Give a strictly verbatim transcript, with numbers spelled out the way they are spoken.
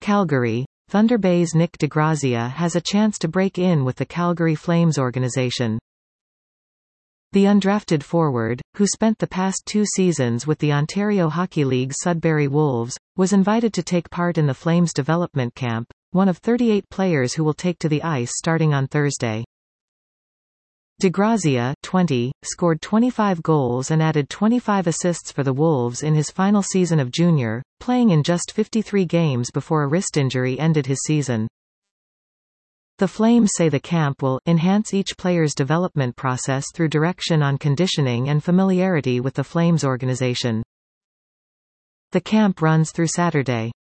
Calgary. Thunder Bay's Nick DeGrazia has a chance to break in with the Calgary Flames organization. The undrafted forward, who spent the past two seasons with the Ontario Hockey League's Sudbury Wolves, was invited to take part in the Flames development camp, one of thirty-eight players who will take to the ice starting on Thursday. DeGrazia, twenty, scored twenty-five goals and added twenty-five assists for the Wolves in his final season of junior, playing in just fifty-three games before a wrist injury ended his season. The Flames say the camp will enhance each player's development process through direction on conditioning and familiarity with the Flames organization. The camp runs through Saturday.